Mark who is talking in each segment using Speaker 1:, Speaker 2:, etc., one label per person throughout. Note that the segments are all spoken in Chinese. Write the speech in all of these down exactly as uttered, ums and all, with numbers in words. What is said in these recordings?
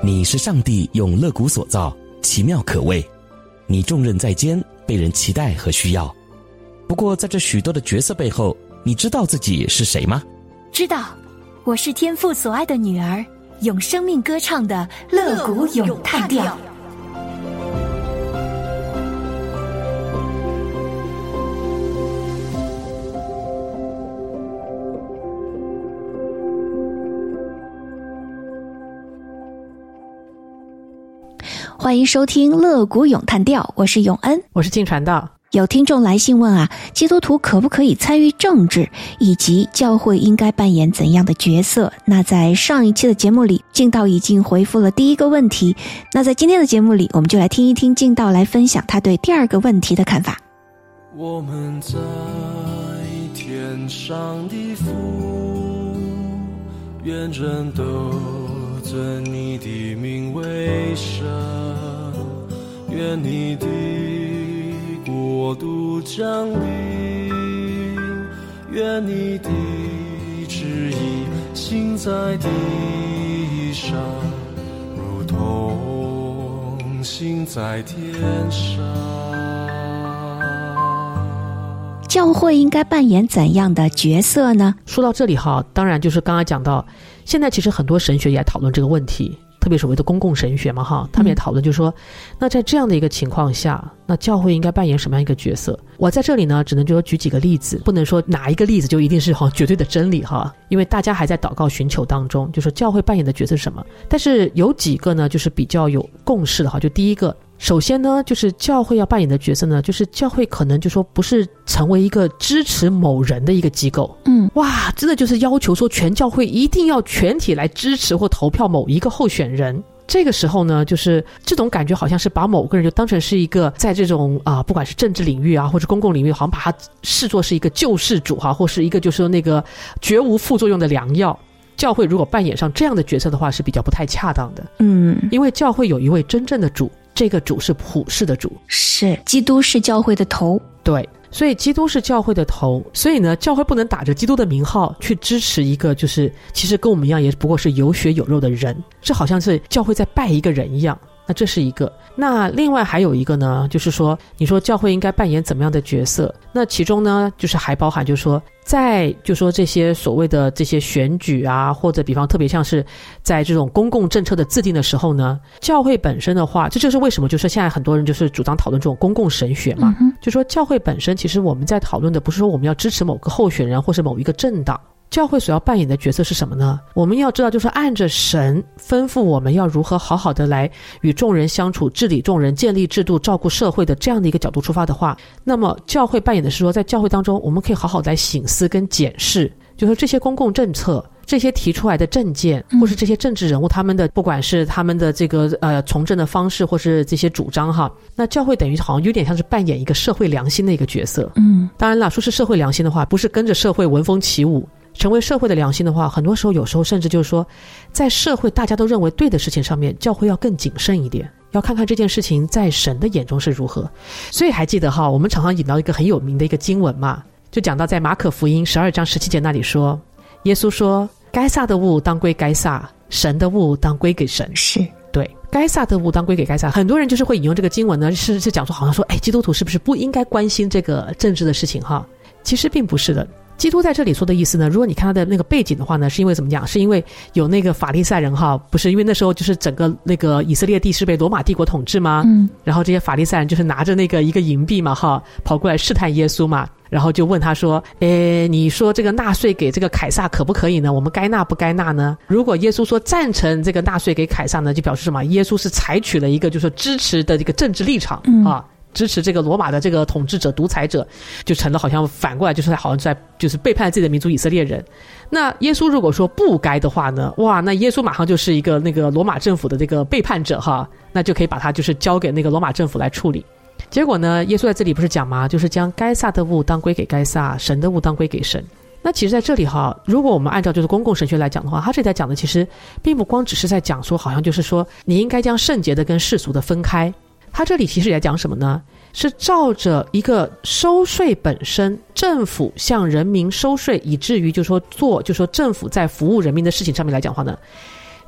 Speaker 1: 你是上帝用肋骨所造，奇妙可畏。你重任在肩，被人期待和需要。不过在这许多的角色背后，你知道自己是谁吗？
Speaker 2: 知道，我是天父所爱的女儿，用生命歌唱的肋骨咏叹调。欢迎收听肋骨咏叹调，我是永恩，
Speaker 3: 我是静传道。
Speaker 2: 有听众来信问啊，基督徒可不可以参与政治，以及教会应该扮演怎样的角色？那在上一期的节目里，静道已经回复了第一个问题，那在今天的节目里，我们就来听一听静道来分享他对第二个问题的看法。
Speaker 4: 我们在天上的父，愿人都尊你的名为圣，愿你的国度降临，愿你的旨意行在地上，如同行在天上。
Speaker 2: 教会应该扮演怎样的角色呢？
Speaker 3: 说到这里哈，当然就是刚刚讲到，现在其实很多神学也讨论这个问题，特别所谓的公共神学嘛哈，他们也讨论就是说、嗯、那在这样的一个情况下，那教会应该扮演什么样一个角色？我在这里呢只能就举几个例子，不能说哪一个例子就一定是好绝对的真理哈，因为大家还在祷告寻求当中，就是教会扮演的角色是什么。但是有几个呢就是比较有共识的哈，就第一个，首先呢就是教会要扮演的角色呢，就是教会可能就说不是成为一个支持某人的一个机构，嗯，哇，真的就是要求说全教会一定要全体来支持或投票某一个候选人。这个时候呢，就是这种感觉好像是把某个人就当成是一个在这种啊、呃，不管是政治领域啊，或者公共领域，好像把他视作是一个救世主哈、啊，或是一个就是说那个绝无副作用的良药。教会如果扮演上这样的角色的话，是比较不太恰当的。嗯，因为教会有一位真正的主，这个主是普世的主，
Speaker 2: 是基督是教会的头。
Speaker 3: 对。所以基督是教会的头，所以呢教会不能打着基督的名号去支持一个就是其实跟我们一样也不过是有血有肉的人，这好像是教会在拜一个人一样。那这是一个。那另外还有一个呢，就是说你说教会应该扮演怎么样的角色，那其中呢就是还包含就是说在就说这些所谓的这些选举啊，或者比方特别像是在这种公共政策的制定的时候呢，教会本身的话，这就是为什么就是现在很多人就是主张讨论这种公共神学嘛、嗯、就说教会本身其实我们在讨论的不是说我们要支持某个候选人或是某一个政党，教会所要扮演的角色是什么呢？我们要知道就是按着神吩咐我们要如何好好的来与众人相处，治理众人，建立制度，照顾社会的这样的一个角度出发的话，那么教会扮演的是说在教会当中我们可以好好来省思跟检视，就是这些公共政策，这些提出来的政见，或是这些政治人物他们的不管是他们的这个呃从政的方式或是这些主张哈，那教会等于好像有点像是扮演一个社会良心的一个角色。嗯，当然啦，说是社会良心的话，不是跟着社会闻风起舞，成为社会的良心的话，很多时候有时候甚至就是说在社会大家都认为对的事情上面，教会要更谨慎一点，要看看这件事情在神的眼中是如何。所以还记得哈，我们常常引到一个很有名的一个经文嘛，就讲到在马可福音十二章十七节那里说，耶稣说该撒的物当归该撒，神的物当归给神。是，对，该撒的物当归给该撒。很多人就是会引用这个经文呢，是是讲说好像说，哎，基督徒是不是不应该关心这个政治的事情哈？其实并不是的。基督在这里说的意思呢，如果你看他的那个背景的话呢，是因为怎么讲？是因为有那个法利赛人哈，不是因为那时候就是整个那个以色列地是被罗马帝国统治吗？嗯，然后这些法利赛人就是拿着那个一个银币嘛哈，跑过来试探耶稣嘛，然后就问他说，诶，你说这个纳税给这个凯撒可不可以呢？我们该纳不该纳呢？如果耶稣说赞成这个纳税给凯撒呢，就表示什么？耶稣是采取了一个就是支持的这个政治立场、嗯、啊。支持这个罗马的这个统治者独裁者，就成了好像反过来就是好像在就是背叛自己的民族以色列人。那耶稣如果说不该的话呢，哇，那耶稣马上就是一个那个罗马政府的这个背叛者哈，那就可以把他就是交给那个罗马政府来处理。结果呢，耶稣在这里不是讲吗？就是将该撒的物当归给该撒，神的物当归给神。那其实在这里哈，如果我们按照就是公共神学来讲的话，他这里在讲的其实并不光只是在讲说好像就是说你应该将圣洁的跟世俗的分开，他这里其实也在讲什么呢？是照着一个收税本身，政府向人民收税，以至于就是说做就是说政府在服务人民的事情上面来讲话呢，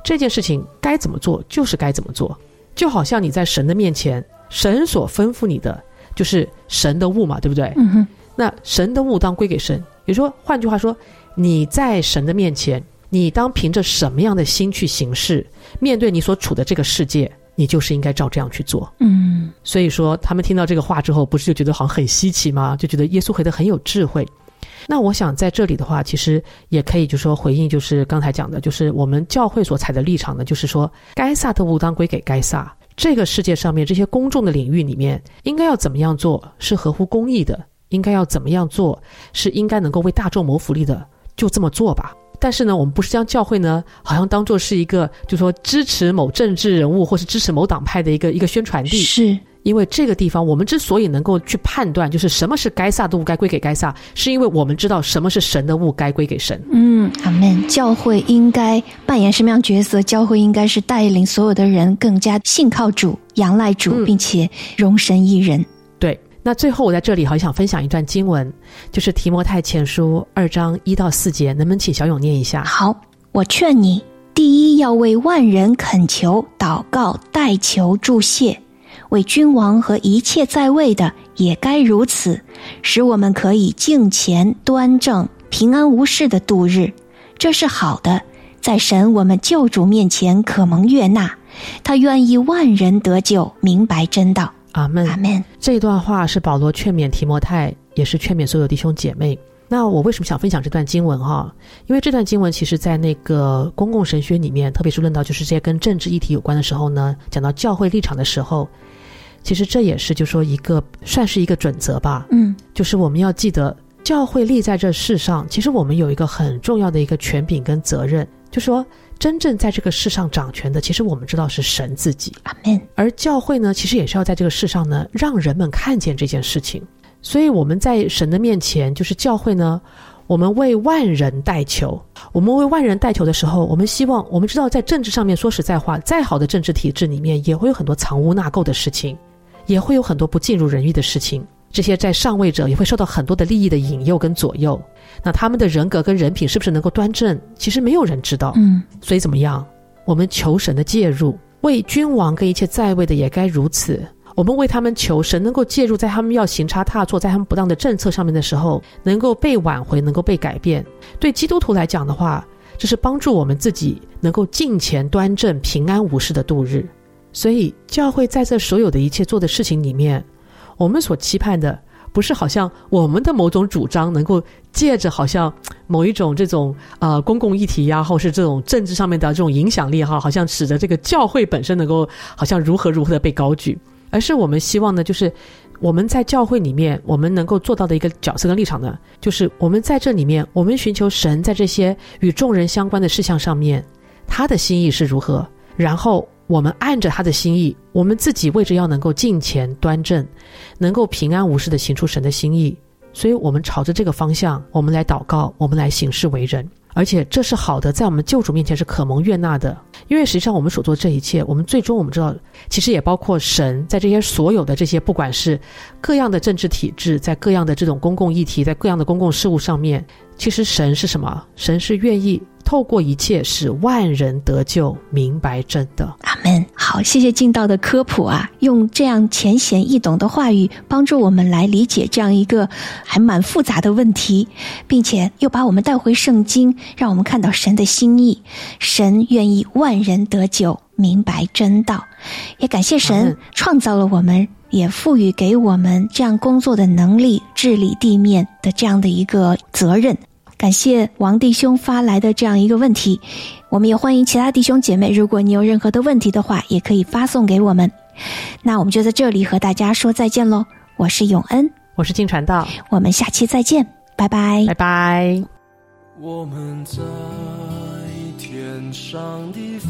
Speaker 3: 这件事情该怎么做就是该怎么做，就好像你在神的面前，神所吩咐你的就是神的物嘛，对不对？
Speaker 2: 嗯哼，
Speaker 3: 那神的物当归给神，也就是说，换句话说，你在神的面前，你当凭着什么样的心去行事，面对你所处的这个世界，你就是应该照这样去做。
Speaker 2: 嗯，
Speaker 3: 所以说他们听到这个话之后，不是就觉得好像很稀奇吗？就觉得耶稣回得很有智慧。那我想在这里的话，其实也可以就说回应，就是刚才讲的，就是我们教会所采的立场呢，就是说该撒的物当归给该撒，这个世界上面这些公众的领域里面应该要怎么样做是合乎公义的，应该要怎么样做是应该能够为大众谋福利的，就这么做吧。但是呢，我们不是将教会呢好像当作是一个就说支持某政治人物或是支持某党派的一个一个宣传地，
Speaker 2: 是
Speaker 3: 因为这个地方我们之所以能够去判断就是什么是该撒的物该归给该撒，是因为我们知道什么是神的物该归给神。
Speaker 2: 嗯，阿们。教会应该扮演什么样角色？教会应该是带领所有的人更加信靠主、仰赖主，
Speaker 3: 嗯、
Speaker 2: 并且容神一人。
Speaker 3: 对，那最后我在这里好想分享一段经文，就是提摩太前书二章一到四节，能不能请小勇念一下？
Speaker 2: 好，我劝你，第一要为万人恳求、祷告、代求、祝谢，为君王和一切在位的也该如此，使我们可以敬虔端正、平安无事的度日。这是好的，在神我们救主面前可蒙悦纳，他愿意万人得救，明白真道。
Speaker 3: 阿们。
Speaker 2: 阿们。
Speaker 3: 这段话是保罗劝勉提摩太，也是劝勉所有弟兄姐妹。那我为什么想分享这段经文哈？因为这段经文其实在那个公共神学里面，特别是论到就是这些跟政治议题有关的时候呢，讲到教会立场的时候，其实这也是就说一个算是一个准则吧。
Speaker 2: 嗯，
Speaker 3: 就是我们要记得教会立在这世上，其实我们有一个很重要的一个权柄跟责任，就说真正在这个世上掌权的，其实我们知道是神自己。
Speaker 2: 阿们。
Speaker 3: 而教会呢，其实也是要在这个世上呢，让人们看见这件事情。所以我们在神的面前，就是教会呢，我们为万人代求。我们为万人代求的时候，我们希望，我们知道在政治上面，说实在话，再好的政治体制里面，也会有很多藏污纳垢的事情，也会有很多不尽如人意的事情。这些在上位者也会受到很多的利益的引诱跟左右，那他们的人格跟人品是不是能够端正，其实没有人知道。
Speaker 2: 嗯，
Speaker 3: 所以怎么样，我们求神的介入，为君王跟一切在位的也该如此。我们为他们求神能够介入，在他们要行差踏错，在他们不当的政策上面的时候，能够被挽回，能够被改变。对基督徒来讲的话，这是帮助我们自己能够敬虔端正、平安无事的度日。所以教会在这所有的一切做的事情里面，我们所期盼的不是好像我们的某种主张能够借着好像某一种这种呃公共议题呀、啊，或是这种政治上面的这种影响力哈，好像使得这个教会本身能够好像如何如何的被高举，而是我们希望呢，就是我们在教会里面我们能够做到的一个角色跟立场呢，就是我们在这里面，我们寻求神在这些与众人相关的事项上面，他的心意是如何，然后我们按着他的心意，我们自己为着要能够敬虔端正，能够平安无事地行出神的心意，所以我们朝着这个方向，我们来祷告，我们来行事为人。而且这是好的，在我们救主面前是可蒙悦纳的。因为实际上我们所做这一切，我们最终我们知道，其实也包括神在这些所有的这些不管是各样的政治体制，在各样的这种公共议题，在各样的公共事务上面，其实神是什么？神是愿意透过一切使万人得救，明白真的。
Speaker 2: 阿们。好，谢谢敬道的科普啊，用这样浅显易懂的话语帮助我们来理解这样一个还蛮复杂的问题，并且又把我们带回圣经，让我们看到神的心意，神愿意万人得救，明白真道。也感谢神创造了我们，也赋予给我们这样工作的能力，治理地面的这样的一个责任。感谢王弟兄发来的这样一个问题，我们也欢迎其他弟兄姐妹，如果你有任何的问题的话，也可以发送给我们。那我们就在这里和大家说再见咯，我是永恩，
Speaker 3: 我是金传道，
Speaker 2: 我们下期再见，拜拜，
Speaker 3: 拜拜。
Speaker 4: 我们在天上的父，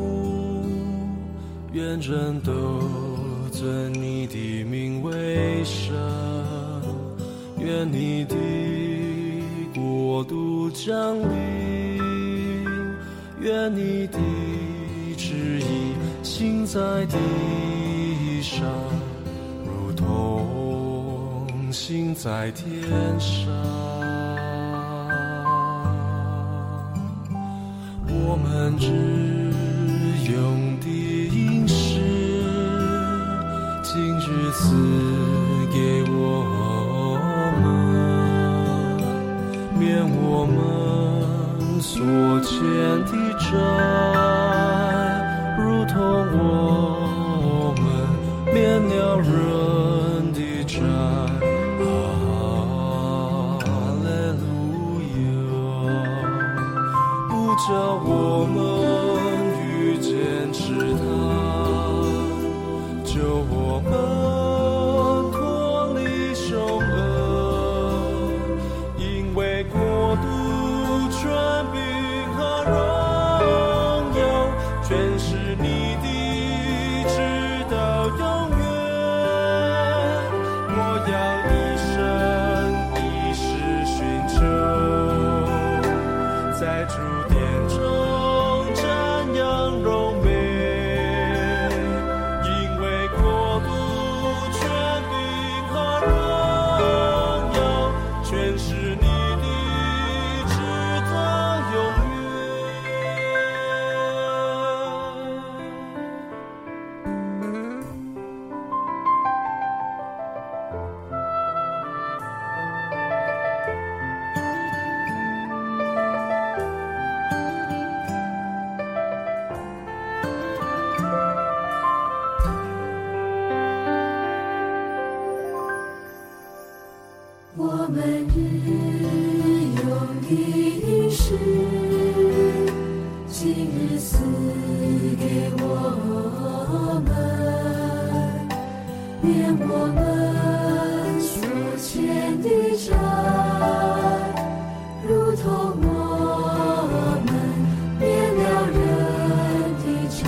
Speaker 4: 愿人都尊你的名为圣，愿你的国度降临，愿你的旨意行在地上，如同行在天上。我们知用的饮食，今日赐给我们，免我们所欠的债，如同我们免了人的债。哈利路亚！不叫我们遇见试探，救我们脱离凶恶，因为国度、权柄和荣耀，全是你的，直到永远。我要一生一世寻求，在主殿中瞻仰荣美，因为国度、权柄和荣耀，全是你的，直到永远。
Speaker 5: 我们日用的饮食，今日赐给我们，免我们所欠的债，如同我们免了人的债。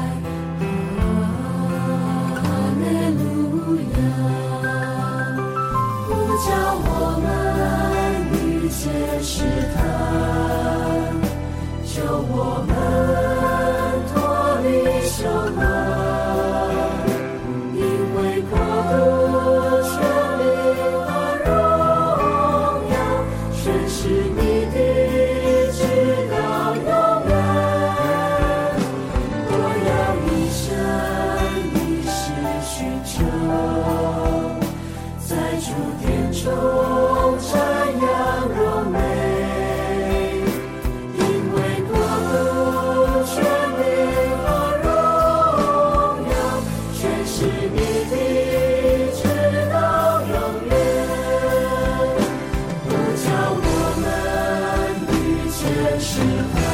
Speaker 5: 哈利路亚！不叫我们遇见试探，救我们脱离凶恶，因为国度、权柄和荣耀，全是你的，直到永远。我要一生一世寻求，在主殿中瞻仰荣美，因为国度、权柄和荣耀，全是你的，直到永远。不叫我们遇见试探，